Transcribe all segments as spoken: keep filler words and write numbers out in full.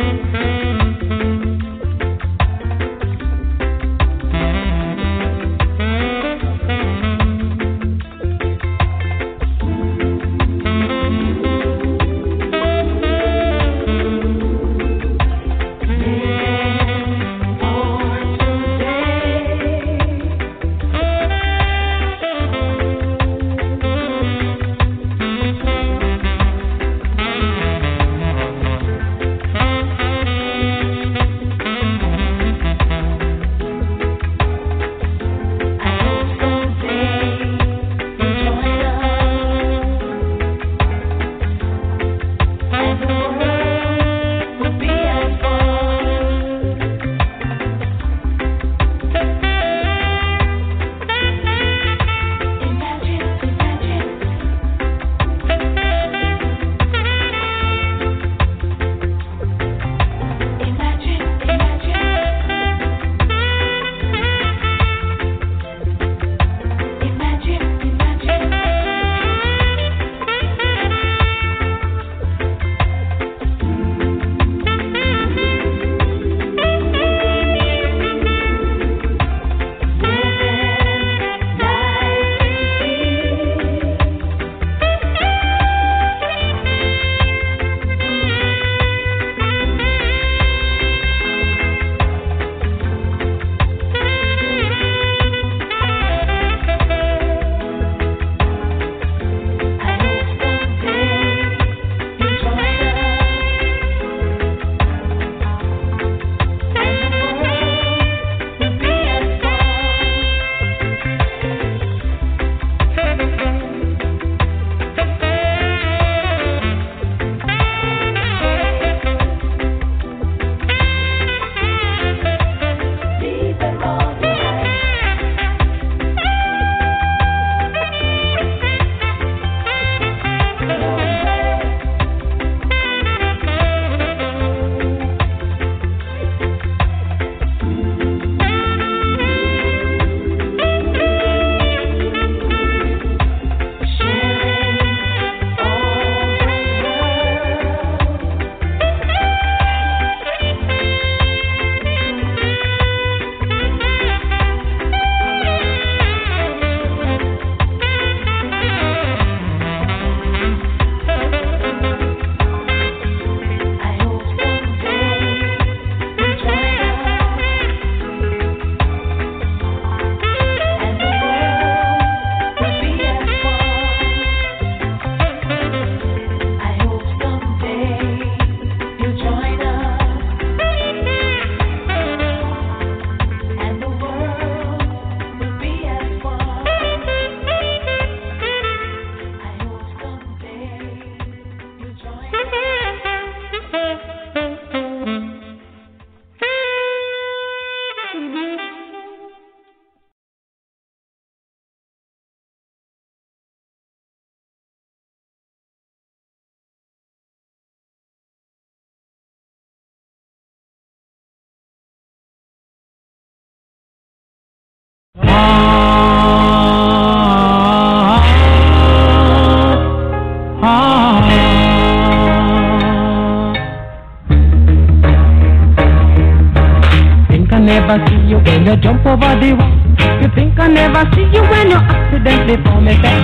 never see you when you jump over the wall. You think I never see you when you accidentally fall. Me say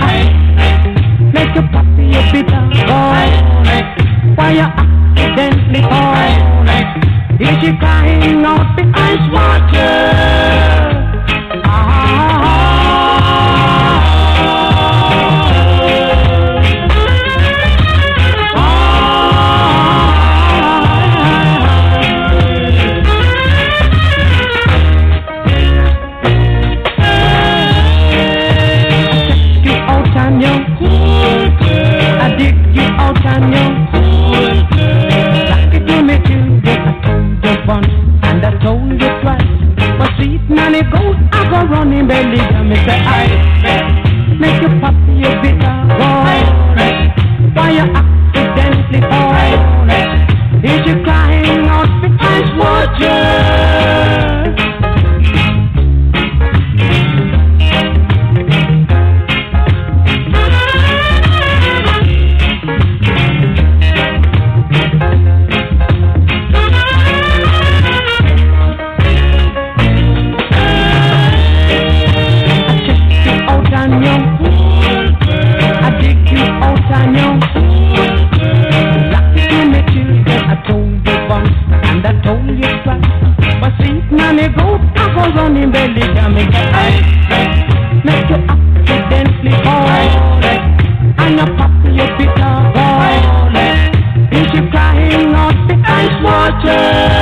I make you pop your bitter boy. Why you accidentally fall? Is she crying out the ice water? Nanny goes, I go running belly, and me say I make you pop your bitter boy. Why you accidentally fall? Is you crying out for ice water? noche.